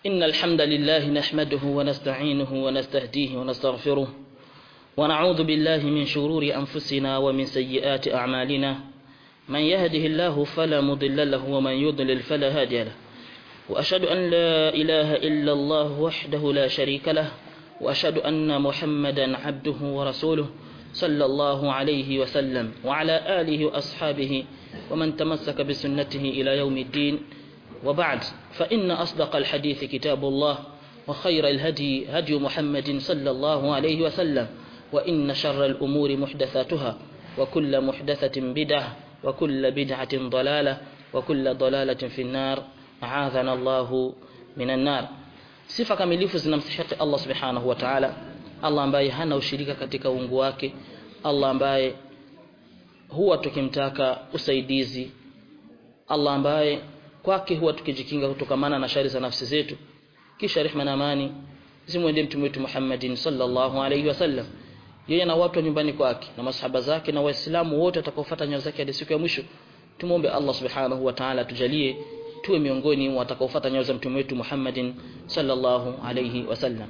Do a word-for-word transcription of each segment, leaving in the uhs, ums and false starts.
إن الحمد لله نحمده ونستعينه ونستهديه ونستغفره ونعوذ بالله من شرور أنفسنا ومن سيئات أعمالنا من يهده الله فلا مضل له ومن يضلل فلا هادي له وأشهد أن لا إله إلا الله وحده لا شريك له وأشهد أن محمدا عبده ورسوله صلى الله عليه وسلم وعلى آله وأصحابه ومن تمسك بسنته إلى يوم الدين وبعد فإن أصدق الحديث كتاب الله وخير الهدي هدي محمد صلى الله عليه وسلم وإن شر الأمور محدثاتها وكل محدثة بدعة وكل بدعة ضلالة وكل ضلالة في النار أعاذنا الله من النار. Sifa kamilifu zinamstahiki Allah subhanahu wa ta'ala, Allah ambaye hana ushirika katika uungu wake, Allah ambaye huwa tukimtaka usaidizi, Allah ambaye kwake huwa tukijikinga kutokamana na shari za nafsi zetu. Kisha rehema na amani zimwendee mtume wetu Muhammadin sallallahu alayhi wasallam, yeye na watu nyumbani kwake na masahaba zake na waislamu wote watakaofuata nyayo zake hadi siku ya mwisho. Tumuombe Allah subhanahu wa ta'ala tujalie tuwe miongoni mwa watakaofuata nyayo za mtume wetu Muhammadin sallallahu alayhi wasallam.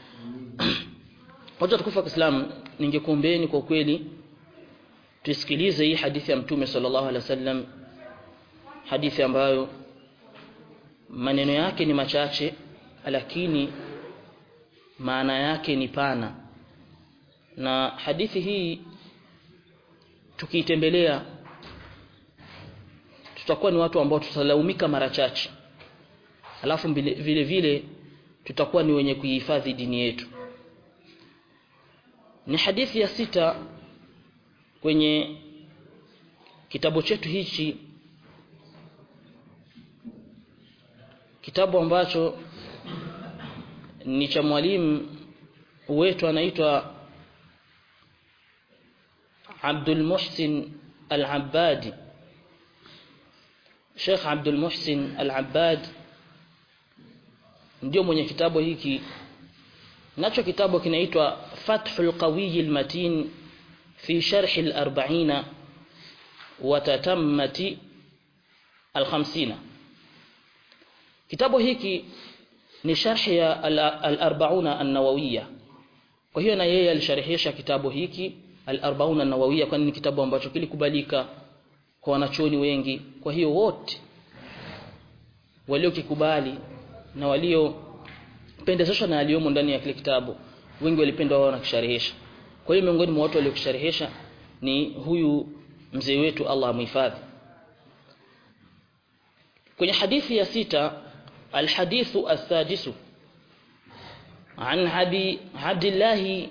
Watu tukufu wa Kiislamu, ningekuombeeni kwa kweli tusikilize hii hadithi ya mtume sallallahu alayhi wasallam, hadithi ambayo maneno yake ni machache lakini maana yake ni pana. Na hadithi hii tukiitembelea tutakuwa ni watu ambao tutalaumika mara chache, alafu vile vile tutakuwa ni wenye kuihifadhi dini yetu. Ni hadithi ya sita kwenye kitabu chetu hichi, kitabu ambacho ni cha mwalimu wetu anaitwa Abdul Muhsin Al-Abbadi, Sheikh Abdul Muhsin Al-Abbad ndio mwenye kitabu hiki. Nacho kitabu kinaitwa Fathul Qawiy Al-Matin fi Sharh Al-Arba'in wa Tatammati Al-Khamsina. Kitabu hiki ni sharh ya Al-Arba'un An-Nawawiyya. Kwa hiyo na yeye alisharhisha kitabu hiki Al-Arba'un An-Nawawiyya, kwani ni kitabu ambacho kilikubalika kwa wanachuoni wengi. Kwa hiyo wote waliokikubali na waliopendezeshwa na aliyomo ndani ya kile kitabu, wengi walipenda wao na kusharhisha. Kwa hiyo miongoni mwa watu waliokisharhisha ni huyu mzee wetu, Allah amhifadhi. Kwenye hadithi ya sita, الحديث السادس عن أبي عبد الله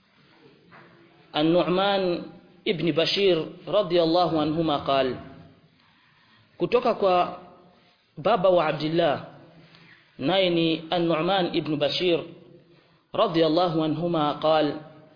النعمان ابن بشير رضي الله عنهما قال, kutoka kwa baba wa Abdullah naye ni An-Nu'man ibn Bashir radiyallahu anhuma قال,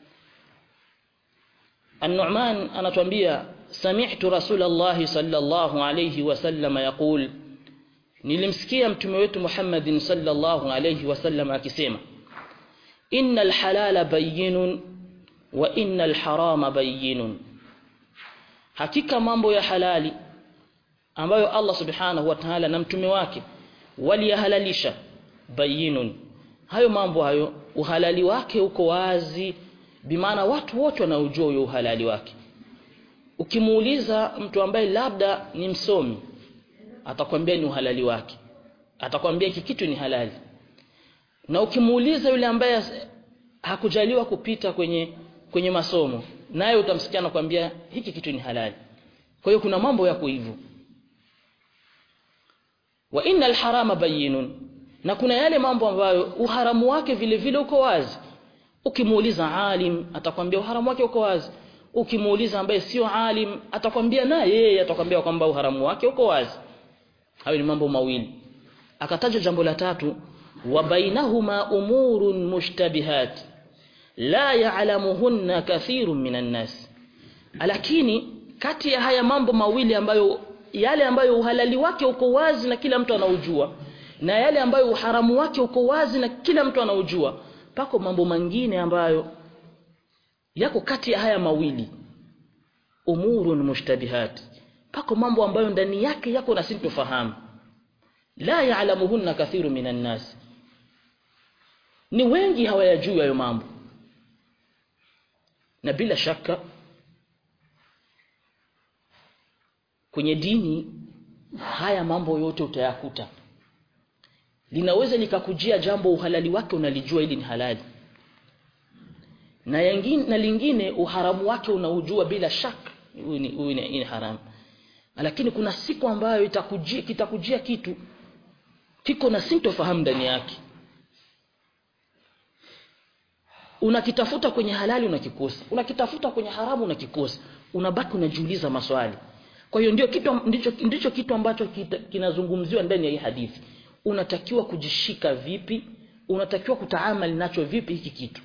An-Nu'man anatuambia sami'tu Rasulullah sallallahu alayhi wasallam yaqul, nilimsikia mtume wetu Muhammadin sallallahu alayhi wasallam akisema, innal halala bayyinun wa innal harama bayyinun, hakika mambo ya halali ambayo Allah subhanahu wa ta'ala na mtume wake waliyahalalisha, bayyinun, hayo mambo hayo uhalali wake uko wazi, bimaana watu wote wanaujua huo uhalali wake. Ukimuuliza mtu ambaye labda ni msomi, atakwambia ni uhalali wake, atakwambia hiki kitu ni halali. Na ukimuuliza yule ambaye hakujaliwa kupita kwenye kwenye masomo, naye utamsikia anakuambia hiki kitu ni halali. Kwa hiyo kuna mambo yako hivyo. Wa innal harama bayyinun, na kuna yale mambo ambayo uharamu wake vile vile uko wazi. Ukimuuliza alim atakwambia uharamu wake uko wazi, ukimuuliza ambaye sio alim atakwambia na yeye atakwambia kwamba uharamu wake uko wazi. Hayo ni mambo mawili. Akataja jambo la tatu, wa bainahuma umurun mushtabihat la ya'lamuhunna kathirun minan nas, lakini kati ya haya mambo mawili ambayo yale ambayo uhalali wake uko wazi na kila mtu anaujua, na yale ambayo uharamu wake uko wazi na kila mtu anaujua, pako mambo mengine ambayo yako kati ya haya mawili, umurun mushtabihat, pako mambo ambayo ndani yake yako na sintofahamu, la ya'lamuhunna kathiru minan nas, Ni wengi hawayajui hayo mambo. Na bila shaka kwenye dini haya mambo yote utayakuta. Linaweza likakujia jambo uhalali wake unalijua hili ni halali. Na yengine na lingine uharamu wake unaujua bila shaka huyu ni huyu ni haramu. Lakini kuna siku ambayo itakujia kitakujia kitu kiko na sintofahamu ndani yake. Unakitafuta kwenye halali unakikosa, unakitafuta kwenye haramu unakikosa, unabaki unajiuliza maswali. Kwa hiyo ndio kitu ndicho ndicho kitu ambacho kinazungumziwa ndani ya hii hadithi. Unatakiwa kujishika vipi? Unatakiwa kutaamali nacho vipi hiki kitu?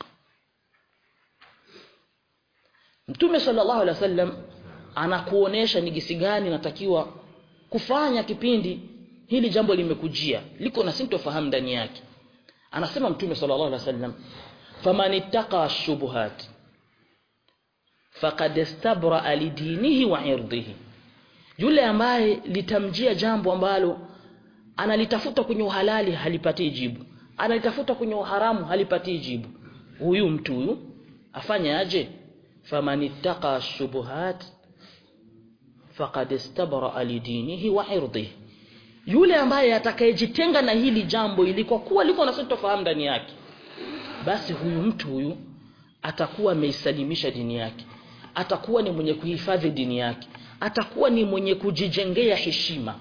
Mtume sallallahu alaihi wasallam anakuonesha ni gisi gani natakiwa kufanya kipindi hili jambo limekujia, liko na sintofahamu ndani yake. Anasema Mtume sallallahu alaihi wasallam, faman ittaqa ash-shubuhat faqad istabra lidinihi wa irdihi. Yule ambaye litamjia jambo ambalo analitafuta kwenye uhalali halipati jibu, analitafuta kwenye uharamu halipati jibu, huyu mtu huyu afanye aje? Faman ittaqa ash-shubuhat faqad istabra lidinihi wa irdihi. Yule ambaye atakayejitenga na hili jambo ilikuwa kuwa liko na sintofahamu ndani yake, basi huyu mtu huyu atakuwa ameisalimisha dini yake, atakuwa ni mwenye kuhifadhi dini yake, atakuwa ni mwenye kujijengea heshima.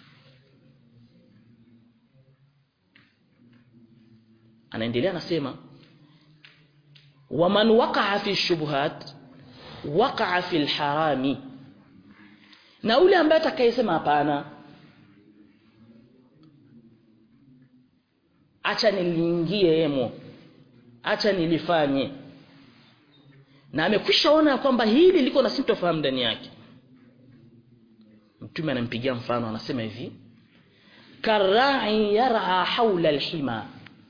Anaendelea anasema, waman waqa'a fi shubuhat waqa'a fi al-harami. Na ule ambaye atakayesema hapana, acha niliingie hemo, acha nilifanye, na amekwishaona kwamba hili liko na sintofahamu ndani yake, Mtume anampigia mfano, anasema hivi, karra'i yar'a hawla al-hima.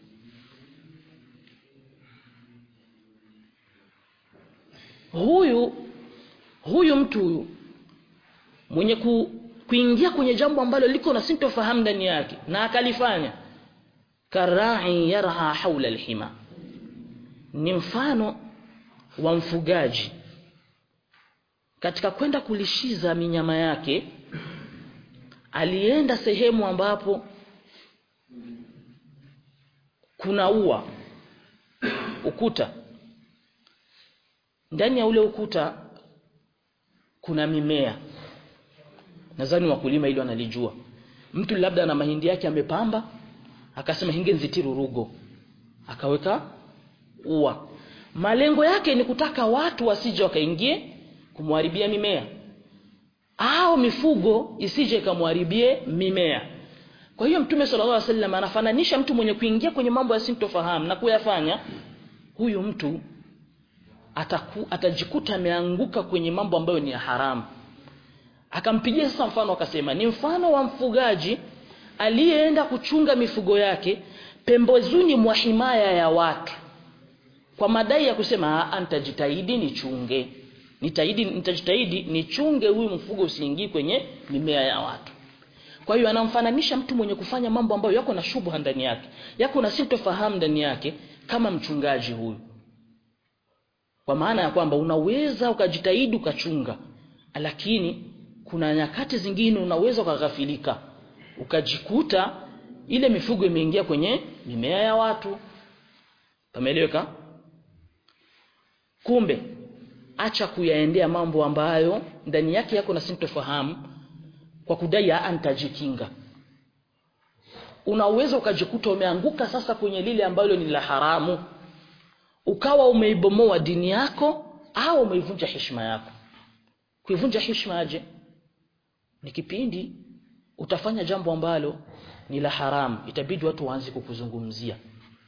Huyu huyu mtu huyu mwenye ku, kuingia kwenye jambo ambalo liko na sintofahamu ndani yake na akalifanya, karra'i yar'a hawla al-hima, ni mfano wa mfugaji katika kwenda kulishiza minyama yake. Alienda sehemu ambapo kuna ua, ukuta. Ndani ya ule ukuta kuna mimea. Nadhani wakulima hilo analijua. Mtu labda na mahindi yake amepamba, akasema hinge nzitiru rugo, akaweka ua. Malengo yake ni kutaka watu wasije wakaingie kumharibia mimea, au mifugo isije kamharibie mimea. Kwa hiyo Mtume sallallahu alaihi wasallam anafananisha mtu mwenye kuingia kwenye mambo ya sintofahamu na kuyafanya, huyu mtu ataku, atajikuta ameanguka kwenye mambo ambayo ni ya haramu. Akampigia sasa mfano, akasema ni mfano wa mfugaji aliyeenda kuchunga mifugo yake pembezoni mwa himaya ya watu, kwa madai ya kusema antajitahidi nichunge, nitaidi nitajitahidi nichunge huyu mfugo usiingie kwenye mimea ya watu. Kwa hiyo anamfananisha mtu mwenye kufanya mambo ambayo yako na shubha ndani yake, yako na sintofahamu ndani yake, kama mchungaji huyu. Kwa maana ya kwamba unaweza ukajitahidi ukachunga, lakini kuna nyakati zingine unaweza ukaghafilika, ukajikuta ile mifugo imeingia kwenye mimea ya watu. Pameeleweka? Kumbe acha kuyaendea mambo ambayo ndani yake yako na sintofahamu kwa kudai antajikinga. Unaweza ukajikuta umeanguka sasa kwenye lile ambalo ni la haramu, ukawa umeibomoa dini yako au umeivunja heshima yako. Kuivunja heshima aje? Ni kipindi utafanya jambo ambalo ni la haramu, itabidi watu waanze kukuzungumzia.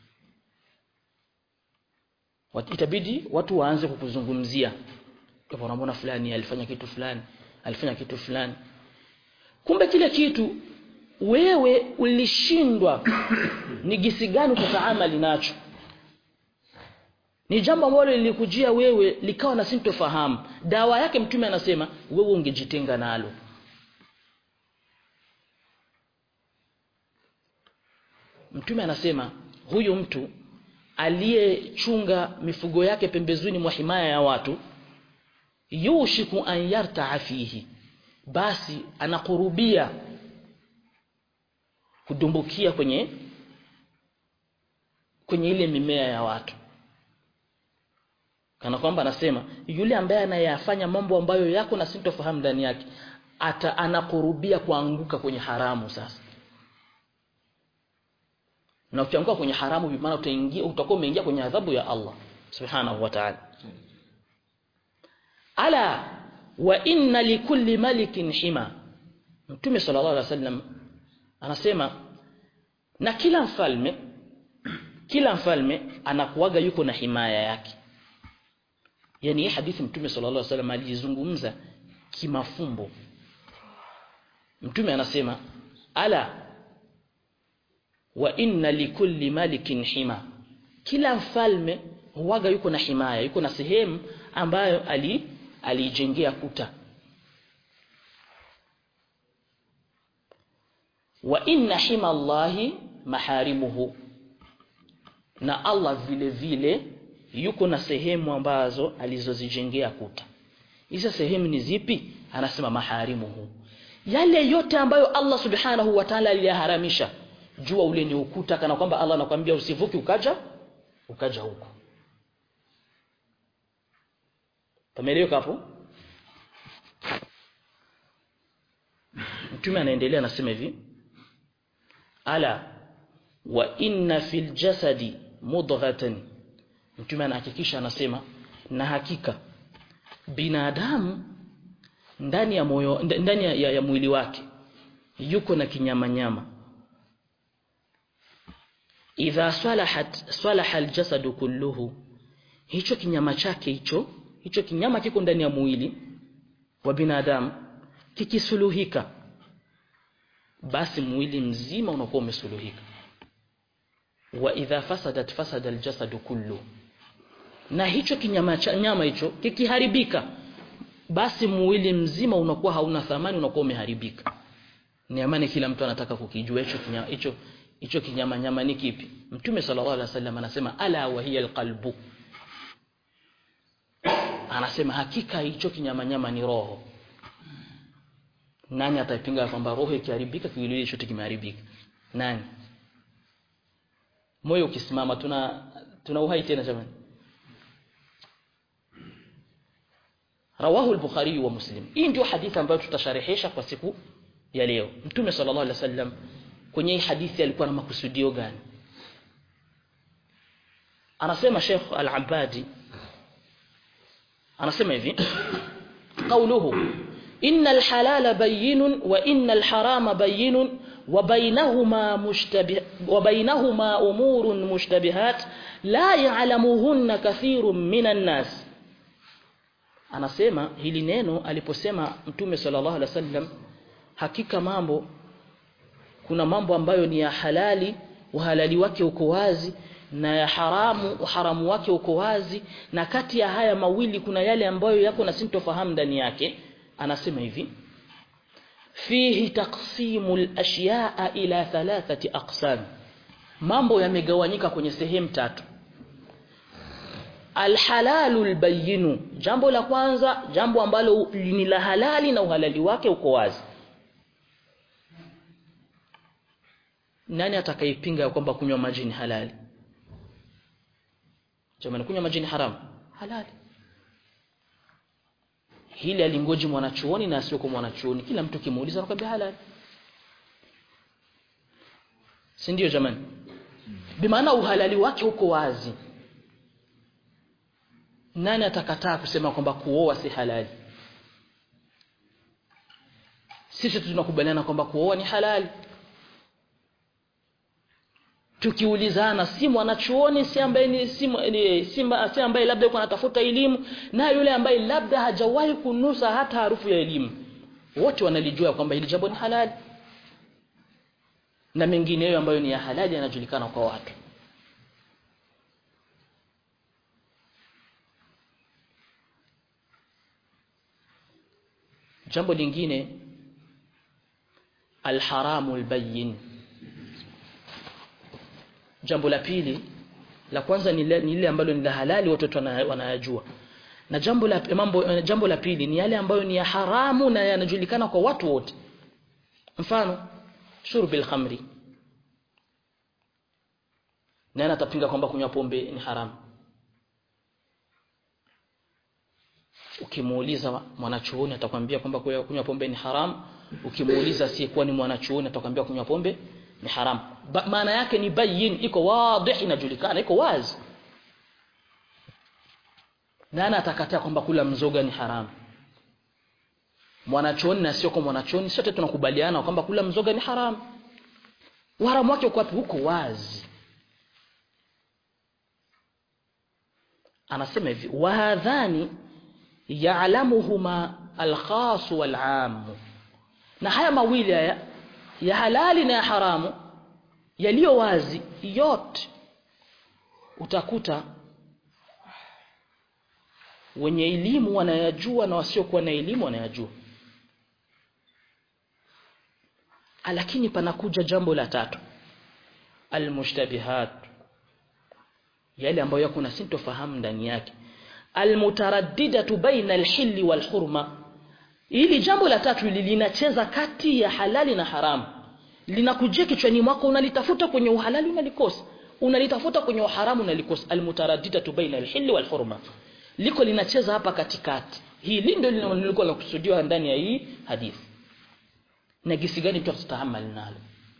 Itabidi watu waanze kukuzungumzia, kwa unaona fulani alifanya kitu fulani, alifanya kitu fulani. Kumbe kile kitu wewe ulishindwa ni gisi gani utataamali nacho. Ni jambo ambalo lilikujia wewe likawa na sintofahamu. Dawa yake Mtume anasema wewe ungejitenga nalo. Mtume anasema huyu mtu aliyechunga mifugo yake pembezoni mwa himaya ya watu, yushiku an yarta'a fihi, basi anakurubia kudumbukia kwenye kwenye ile mimea ya watu. Kana kwamba anasema yule ambaye anayafanya mambo ambayo yako na sintofahamu ndani yake, ata anakurubia kuanguka kwenye haramu sasa. Na ukianguka kwenye haramu bi maana utaingia utakuwa umeingia kwenye adhabu ya Allah subhanahu wa ta'ala. Ala wa inna likulli malikin hima. Mtume sallallahu alaihi wasallam anasema na kila mfalme kila mfalme anakuaga yuko na himaya yake. Yani hii hadithi Mtume sallallahu alaihi wasallam alizungumza kimafumbo. Mtume anasema ala wa inna likulli malikin hima, kila mfalme huaga yuko na himaya, yuko na sehemu ambayo ali alijengea kuta. Wa inna hima Allahi maharimuhu, na Allah vile vile yuko na sehemu ambazo alizozijengea kuta. Hizo sehemu ni zipi? Anasema maharimuhu, yale yote ambayo Allah subhanahu wa ta'ala aliyaharamisha. Jua ule ni ukuta, kana kwamba Allah anakuambia usivuki ukaja ukaja huko. Tumeelewa hapo? Mtume anaendelea anasema hivi, ala wa inna fil jasadi mudghatan. Mtume anahakikisha anasema na hakika binadamu ndani ya moyo ndani ya, ya, ya mwili wake yuko na kinyama nyama. Idha salahat salaha aljasadu kulluhu, hicho kinyama chake hicho hicho kinyama kiko ndani ya mwili wa binadamu, kikisuluhika basi mwili mzima unakuwa umesuluhika. Wa idha fasadat fasada aljasadu kullu, na hicho kinyama cha nyama hicho kikiharibika basi mwili mzima unakuwa hauna thamani, unakuwa umeharibika. Ni amani kila mtu anataka kukijua hicho kinyama hicho hicho kinyama nyama ni kipi. Mtume sallallahu alaihi wasallam anasema ala wa hiya alqalbu, anasema hakika hicho kinyama nyama ni roho. Nani atapinga kwamba roho ikiharibika kiwiliwili chote kimeharibika? Nani? Moyo ukisimama tuna tuna uhai tena jamani. Rawahu al-Bukhari wa Muslim. Hii ndio hadithi ambayo tutasharehesha kwa siku ya leo. Mtume sallallahu alaihi wasallam kwenye hii hadithi alikuwa na makusudio gani? Anasema Sheikh Al-Abadi, anasema hivi, qawluhu innal halala bayyinun wa innal harama bayyinun wa baynahuma mushtabih wa baynahuma umurun mushtabihat la ya'lamuhunna kathirun minan nas. Anasema hili neno aliposema Mtume sallallahu alaihi wasallam, hakika mambo kuna mambo ambayo ni ya halali, uhalali wake uko wazi, na ya haramu, uharamu wake uko wazi, na kati ya haya mawili kuna yale ambayo yako na sintofahamu ndani yake. Anasema hivi, fihi taqsimul ashya'a ila thalathati aqsam, mambo yamegawanyika kwenye sehemu tatu. Alhalalul bayyinu, jambo la kwanza, jambo ambalo ni la halali na uhalali wake uko wazi. Nani atakayepinga kwamba kunywa maji ni halali? Jamani, kunywa maji ni haramu? Halali. Hili alingoji mwanachuoni na sio kwa mwanachuoni, kila mtu kimuuliza anakuambia halali. Si ndio jamani? Bimaana uhalali wake uko wazi. Nani atakataa kusema kwamba kuoa si halali? Sisi tunakubaliana kwamba kuoa ni halali. Tukiulizana, si mwanachuoni, si ambaye ni si, si, si ambaye labda yuko anatafuta elimu, na yule ambaye labda hajawahi kunusa hata harufu ya elimu, wote wanalijua kwamba hili jambo ni halali, na mengineyo ambayo ni ya halali yanajulikana kwa watu. Jambo lingine, alharamul bayyin, jambo la pili, la kwanza ni ile ambalo ni la halali watoto wanayajua. Na jambo la mambo jambo la pili ni yale ambayo ni ya haramu na yanajulikana kwa watu wote. Mfano, shurbil khamri. Nani atapinga kwamba kunywa pombe ni haramu? Ukimuuliza mwanachuoni atakwambia kwamba kunywa pombe ni haramu. Ukimuuliza si kuwa ni mwanachuoni atakwambia kunywa pombe ni haramu. Maana yake ni bayin, iko wazi, inajulikana, iko wazi. Nani atakataa kwamba kula mzoga ni haramu? Mwanachuoni na sio kwa mwanachuoni, sote tunakubaliana kwamba kula mzoga ni haramu. Uharamu wake uko wapi? Huko wazi. Anasema hivi, wa hadhani ya'lamuhuma al-khas wal-'am. Na haya mawili haya ya halali na ya haramu yaliyo wazi yote utakuta wenye elimu wanayajua na wasiokuwa na elimu wanayajua. Lakini panakuja jambo la tatu, al-mushtabihat, yale ambayo yako na sintofahamu ndani yake, al-mutaraddidatu baina al-hilli wal-hurma. Hili jambo la tatu linacheza kati ya halali na haramu. Linakujia kichwani mwako, unalitafuta kwenye uhalali unalikosa, unalitafuta kwenye uharamu unalikosa. Al-mutaraddidatu baina al-hilli wal-hurma liko linacheza hapa katikati. Hili ndio lilikuwa linakusudiwa ndani ya hii hadithi. Na gisi gani mtu atatahammali nalo?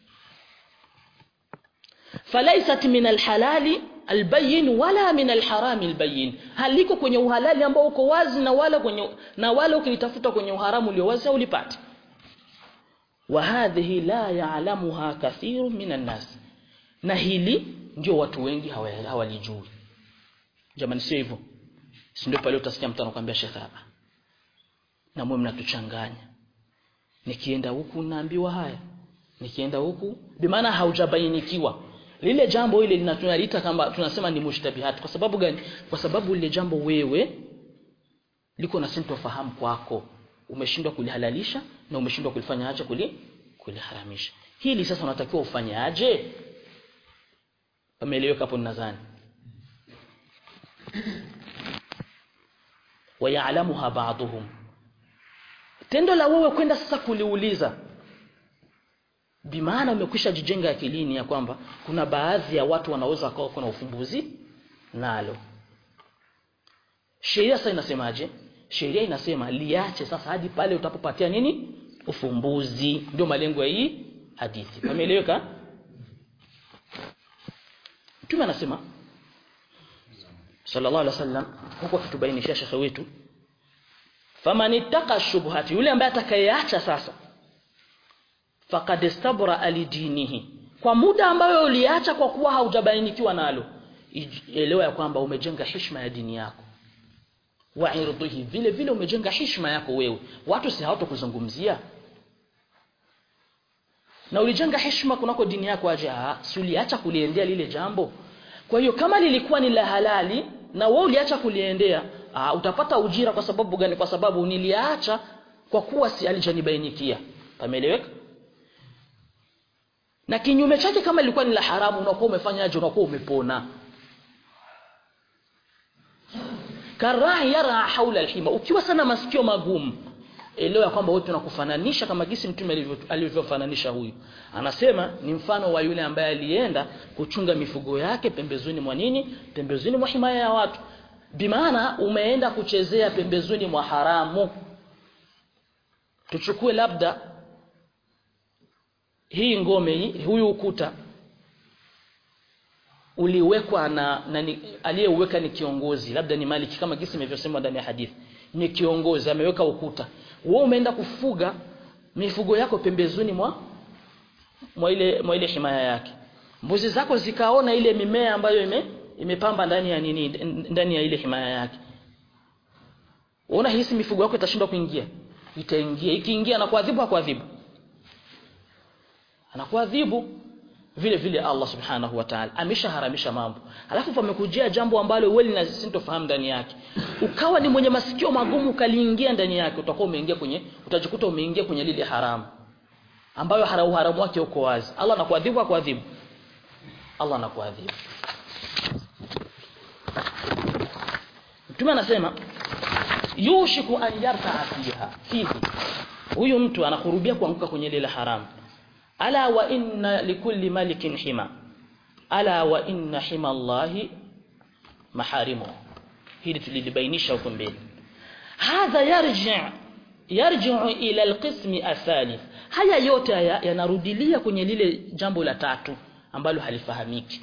Falaisat min alhalali albayyin wala min alharami albayyin. Haliko kwenye uhalali ambao uko wazi na wala kwenye na wala ukilitafuta kwenye uharamu ulio wazi ulipata. Wa hadhihi la ya'lamuha kathirun minan nas. Na hili ndio watu wengi hawalijui. Jamani, sio hivyo. Si ndio pale utasikia mtu anakuambia shekha hapa, na mwe mnatuchanganya. Nikienda huku naambiwa haya, nikienda huku, bi maana haujabainikiwa. Lile jambo ile linatunaita kama tunasema ni mushtabihat. Kwa sababu gani? Kwa sababu lile jambo wewe liko na sintofahamu kwako. Umeshindwa kulihalalisha na umeshindwa kulifanya aje kuli kuliharamisha. Hili sasa unatakiwa ufanye aje? Pameeleweka hapo nadhani. Wa ya'lamuha ba'dhum. Tendo la wewe kwenda sasa kuliuliza, bi maana umekwisha jijenga akilini ya kwamba kuna baadhi ya watu wanaweza kuwa kuna ufumbuzi nalo. Sheria sasa inasemaje? Sheria inasema liache sasa hadi pale utapopatia nini? Ufumbuzi. Ndio malengo ya hii hadithi. Pameeleweka? Mtume anasema sallallahu alaihi wasallam, huko kitubainisha shekhe wetu, faman ittaqa shubuhati, yule ambaye atakayeacha sasa, faqad istabra alidinihi, kwa muda ambayo uliacha kwa kuwa haujabainikiwa nalo, elewa ya kwamba umejenga heshima ya dini yako. Wa irdihi, vile vile umejenga heshima yako wewe, watu si hawatokuzungumzia. Na ulijenga heshima kunako dini yako aje, si uliacha kuliendea lile jambo. Kwa hiyo kama lilikuwa ni la halali na wewe uliacha kuliendea, aa, utapata ujira. Kwa sababu gani? Kwa sababu niliacha kwa kuwa si alijanibainikia. Pameeleweka? Na kinyume chake, kama lilikuwa ni la haramu, unakuwa umefanya aje? Unakuwa umepona. Karahi yara haula alhima, ukiwa sana masikio magumu, elewa kwamba wewe tunakufananisha kama gisi Mtume alivyofananisha huyu. Anasema ni mfano wa yule ambaye alienda kuchunga mifugo yake pembezoni mwa nini? Pembezoni mwa himaya ya watu. Bimaana umeenda kuchezea pembezoni mwa haramu. Tuchukue labda hii ngome hii, huyu ukuta uliwekwa na, na aliyeweka ni kiongozi, labda ni Maliki kama gisi imevyosema ndani ya hadithi. Ni kiongozi ameweka ukuta. Wewe umeenda kufuga mifugo yako pembezoni mwa mwa ile mwa ile himaya yake. Mbuzi zako zikaona ile mimea ambayo ime imepamba ndani ya nini, ndani ya ile himaya yake. Unaona hisi mifugo yako itashindwa kuingia? Itaingia. Ikiingia anakuadhibu hakuadhibu? Anakuadhibu. Vile vile Allah subhanahu wa ta'ala ameshaharamisha mambo, alafu pamekujia jambo ambalo wewe linasintofahamu ndani yake, ukawa ni mwenye masikio magumu kaliingia ndani yake, utakuwa umeingia kwenye, utajikuta umeingia kwenye lile haramu ambayo haramu haramu wake uko wazi. Allah anakuadhibu hakuadhibu? Allah anakuadhibu. Mtume anasema yushiku an yarta'a fiha fihi, huyu mtu anakurubia kuanguka kwenye ile haramu. Ala wa inna likulli malikin hima, ala wa inna hima Allahi maharimu. Hili tulilibainisha huko mbele. Hadha yarji' yarji'u ila alqismi athalith, haya yote haya yanarudilia kwenye lile jambo la tatu ambalo halifahamiki.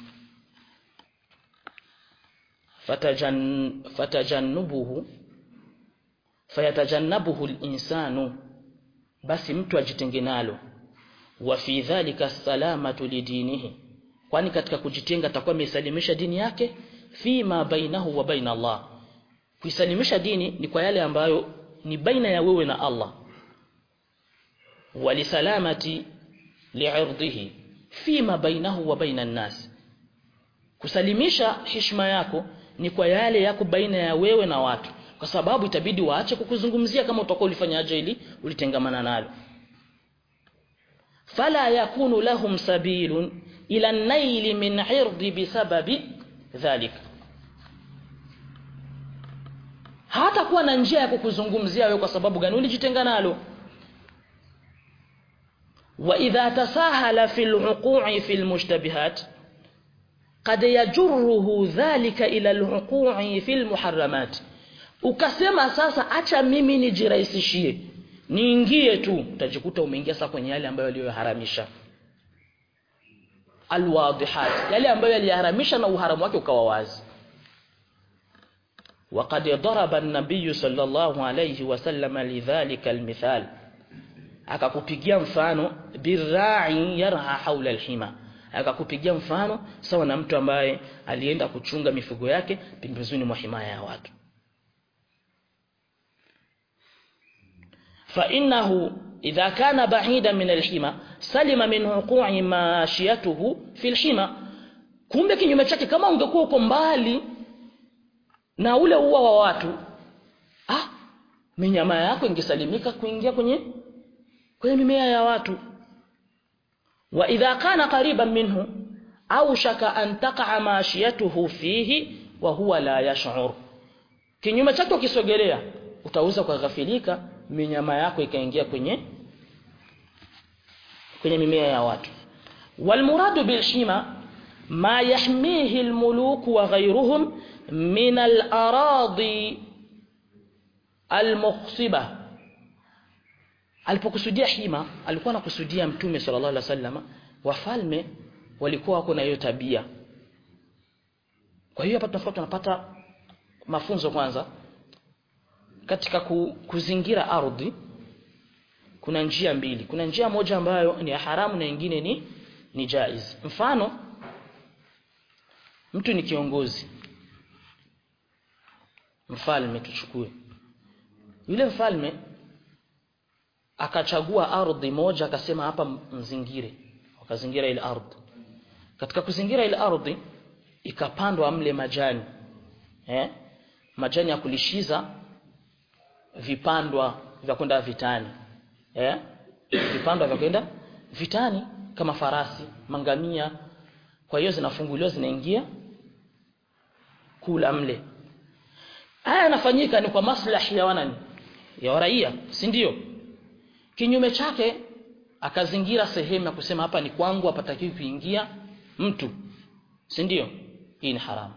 Fatajan fatajannubuhu fayatajannabuhu al-insanu, basi mtu ajitenge nalo. Wa fi dhalika salamatu lidinihi, kwani katika kujitenga atakuwa amesalimisha dini yake. Fima bainahu wa baina Allah, kuisalimisha dini ni kwa yale ambayo ni baina ya wewe na Allah. Walisalamati li'irdihi fima bainahu wa baina an-nas, kusalimisha heshima yako ni kwa yale yako baina ya wewe na watu, kwa sababu itabidi waache kukuzungumzia kama utakuwa ulifanyaje ili ulitengamana nalo. Fala yakunu lahum sabilun ila an-nail min 'irdi bisababi dhalika, hata kuwa na njia ya kukuzungumzia wewe kwa sababu gani ulijitenga nalo. Wa idha tasahala fil 'uqu'i fil mushtabihat qad yajruhu dhalika ila al-'uqu'i fil muharramat, ukasema sasa acha mimi nijirahisishie niingie tu, utajikuta umeingia sasa kwenye yale ambayo aliyoharamisha. Alwadihat, yale ambayo aliharamisha na uharamu wake ukawa wazi. Waqad daraba an-nabiy sallallahu alayhi wasallam lidhalika al-mithal, akakupigia mfano birra'i yarha hawla al-hima, akakupigia mfano sawa na mtu ambaye alienda kuchunga mifugo yake pembezoni mwa himaya ya watu. Fa innahu idha kana ba'idan min al-hima salima min huqu'i mashiyatuhu fi al-hima, kumbe kinyume chake kama ungekuwa uko mbali na ule uwa wa watu, ah minyama yako ingesalimika kuingia kwenye kwenye mimea ya watu. Wa idha kana qariban minhu au shaka an taqa mashiyatuhu fihi wa huwa la yash'ur, kinyume chake ukisogelea utauza kwa ghafilika minyama yako ikaingia kwenye kwenye mimea ya watu. Wal muradu bil hima ma yahmihi al muluk wa ghayruhum min al aradi al mukhsiba. Alipokusudia hima alikuwa anakusudia Mtume sallallahu alaihi wasallam, wafalme walikuwa wako na hiyo tabia. Kwa hiyo hapa tunafuata tunapata mafunzo. Kwanza, katika kuzingira ardhi kuna njia mbili. Kuna njia moja ambayo ni haramu na nyingine ni ni jaiz. Mfano, mtu ni kiongozi, mfalme tuchukue. Yule mfalme akachagua ardhi moja, akasema hapa mzingire, wakazingira ile ardhi. Katika kuzingira ile ardhi ikapandwa mle majani, eh majani ya kulishiza vipandwa vya kwenda vitani, eh vipandwa vya kwenda vitani kama farasi, mangamia. Kwa hiyo zinafunguliwa zinaingia kula mle. Haya yanafanyika ni kwa maslahi ya wanani, ya raia, si ndio? Kinyume chake akazingira sehemu ya kusema hapa ni kwangu, hapatakiwi kuingia mtu, si ndio? Hii ni haramu,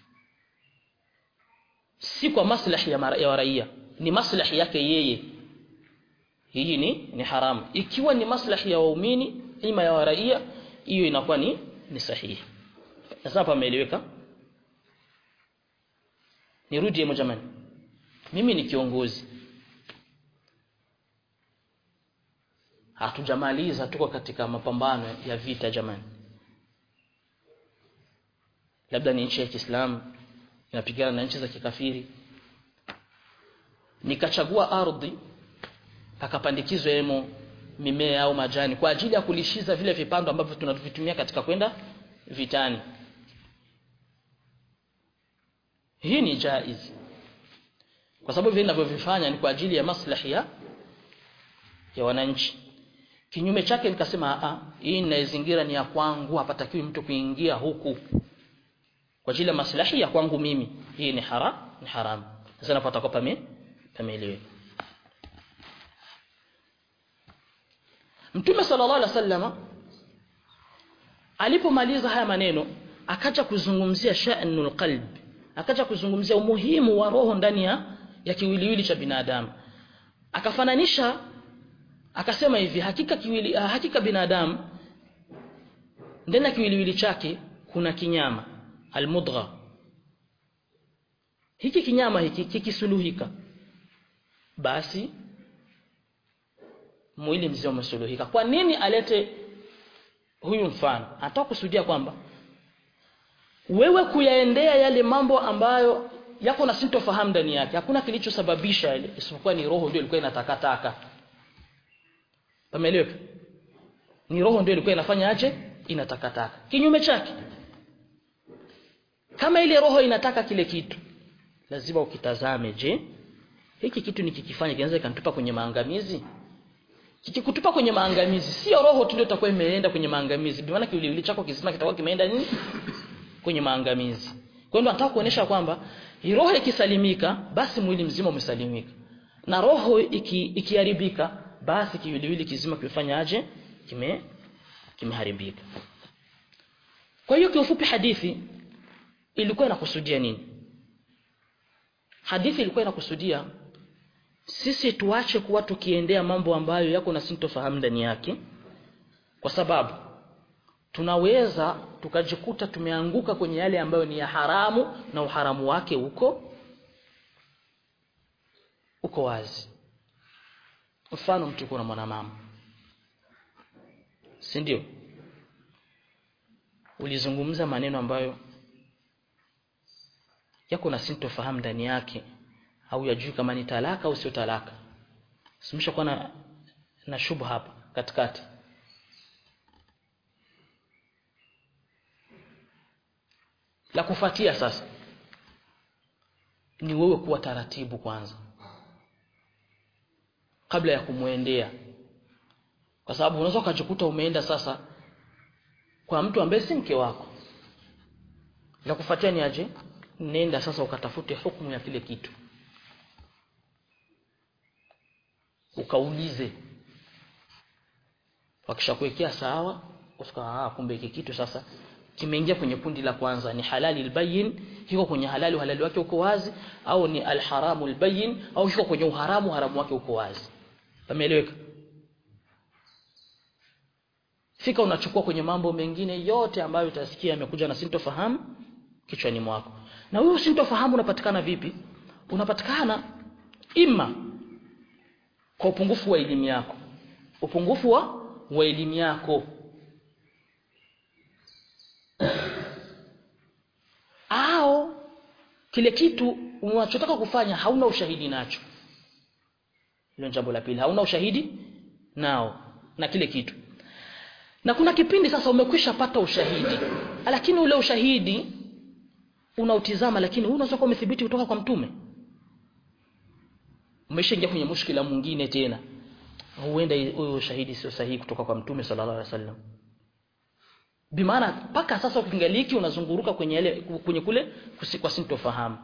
si kwa maslahi ya, ya raia, ni maslahi yake yeye. Hii ni ni haramu. Ikiwa ni maslahi ya waumini ima ya raia, hiyo inakuwa ni ni sahihi. Sasa hapa umeeleweka? Nirudie moja jamani. Mimi ni kiongozi, hatujamaliza, tuko katika mapambano ya vita jamani. Labda ni nchi ya Kiislamu inapigana na nchi za kikafiri. Nikachagua ardhi akapandikizwa hemo mimea au majani kwa ajili ya kulishiza vile vipando ambavyo tunavitumia katika kwenda vitani. Hii ni jaiz, kwa sababu vile ninavyovifanya ni kwa ajili ya maslahi ya ya wananchi. Kinyume chake nikasema a hii inazingira ni ya kwangu, hapatakiwi mtu kuingia huku kwa ajili ya maslahi ya kwangu mimi, hii ni haram, ni haram. Sasa napata kwa pame pamelewe. Mtume sallallahu alaihi wasallam alipomaliza haya maneno akaja kuzungumzia sha'nul qalb, akaja kuzungumzia umuhimu wa roho ndani ya ya kiwiliwili cha binadamu. Akafananisha akasema hivi, hakika kiwili hakika binadamu ndani ya kiwiliwili chake kuna kinyama almudgha. Hiki kinyama hiki kikisuluhika basi mwili mzima umesuluhika. Kwa nini alete huyu mfano? Anataka kusudia kwamba wewe kuyaendea yale mambo ambayo yako na sintofahamu ndani yake, hakuna kilichosababisha ile isipokuwa ni roho ndio ilikuwa inatakataka. Pameeleweka? Ni roho ndio ilikuwa inafanya aje? Inatakataka. Kinyume chake, kama ile roho inataka kile kitu, lazima ukitazame, je, hiki kitu nikikifanya kinaweza kanitupa kwenye maangamizi? Kikikutupa kwenye maangamizi, sio roho tu ndio itakuwa imeenda kwenye maangamizi. Bi maana kiwiliwili chako kizima kitakuwa kimeenda nini? Kwenye maangamizi. Kwa hiyo nataka kuonesha kwamba hii roho ikisalimika, basi mwili mzima umesalimika. Na roho iki, ikiharibika, basi kiwiliwili kizima kifanya aje? Kime kimeharibika. Kwa hiyo kiufupi hadithi ilikuwa inakusudia nini? Hadithi ilikuwa inakusudia sisi tuache kuwa tukiendea mambo ambayo yako na sintofahamu ndani yake, kwa sababu tunaweza tukajikuta tumeanguka kwenye yale ambayo ni ya haramu na uharamu wake uko uko wazi. Mfano, mtu kuna mwanamama, si ndio? Ulizungumza maneno ambayo yako na sintofahamu ndani yake, au yajui kama ni talaka au sio talaka. Simisha kwa na, na shubha hapa katikati. La kufuatia sasa ni wewe kuwa taratibu kwanza kabla ya kumuendea, kwa sababu unaweza kujikuta umeenda sasa kwa mtu ambaye si mke wako. La kufuatia ni aje? Nenda sasa ukatafute hukumu ya kile kitu, ukaulize. Wakishakuwekea sawa, ufika ah kumbe hiki kitu sasa kimeingia kwenye kundi la kwanza, ni halali albayyin, hiko kwenye halali, halali wake uko wazi, au ni alharamu albayyin, au hiko kwenye uharamu, haramu wake uko wazi. Pameeleweka? Fika unachukua kwenye mambo mengine yote ambayo utasikia yamekuja na sintofahamu kichwani mwako. Na huyo sintofahamu unapatikana vipi? Unapatikana ima kwa upungufu wa elimu yako. Upungufu wa, wa elimu yako. Au kile kitu unachotaka kufanya hauna ushahidi nacho. Hilo jambo la pili, hauna ushahidi nao na kile kitu. Na kuna kipindi sasa umekwisha pata ushahidi, lakini ule ushahidi unautizama, lakini unaweza kuwa umethibiti kutoka kwa mtume. Umeshaingia kwenye mushkila mwingine tena, huenda huyo ushahidi sio sahihi kutoka kwa mtume sallallahu alaihi wasallam. Bimaana paka sasa ukingaliki unazunguruka kwenye yale kwenye kule kwa sintofahamu.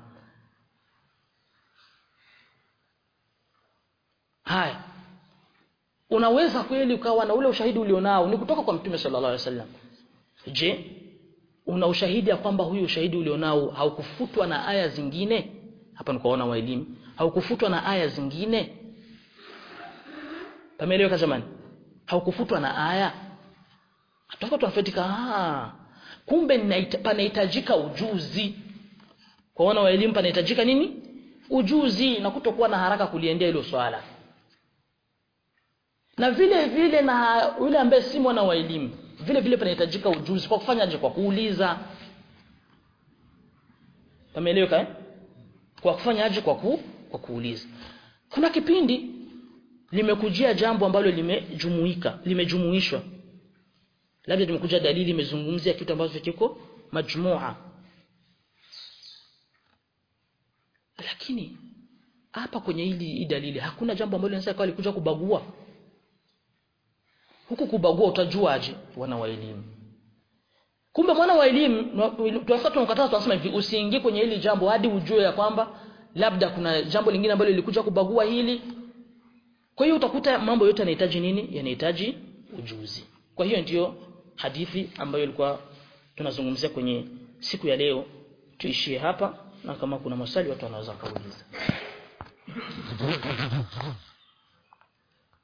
Haya, unaweza kweli ukawa na ule ushahidi ulionao ni kutoka kwa mtume sallallahu alaihi wasallam. Je, una ushahidi ya kwamba huyu ushahidi ulionao haukufutwa na aya zingine? Hapa nikaona wa elimu, haukufutwa na aya zingine. Pameeleweka jamani? Haukufutwa na aya. Hata tunafaidika, ah kumbe panahitajika ujuzi. Kwa wana wa elimu panahitajika nini? Ujuzi, na kutokuwa na haraka kuliendea hilo swala. Na vile vile na yule ambaye si mwana wa elimu, vile vile panahitajika ujuzi. Kwa kufanya aje? Kwa kuuliza. Pameeleweka eh? Kwa kufanya aje? Kwa ku, kwa kuuliza. Kuna kipindi limekujia jambo ambalo limejumuika, limejumuishwa. Labda tumekuja dalili imezungumzia kitu ambacho kiko majmua. Lakini hapa kwenye hili dalili hakuna jambo ambalo linaweza kuwa likuja kubagua. huku kubagua utajuaje? Wana wa elimu. Kumbe mwana wa elimu tunafaa tunakataza, tunasema hivi, usiingie kwenye hili jambo hadi ujue ya kwamba labda kuna jambo lingine ambalo lilikuja kubagua hili. Kwa hiyo utakuta mambo yote yanahitaji nini? Yanahitaji ujuzi. Kwa hiyo ndiyo hadithi ambayo ilikuwa tunazungumzia kwenye siku ya leo. Tuishie hapa, na kama kuna maswali watu wanaweza kuuliza.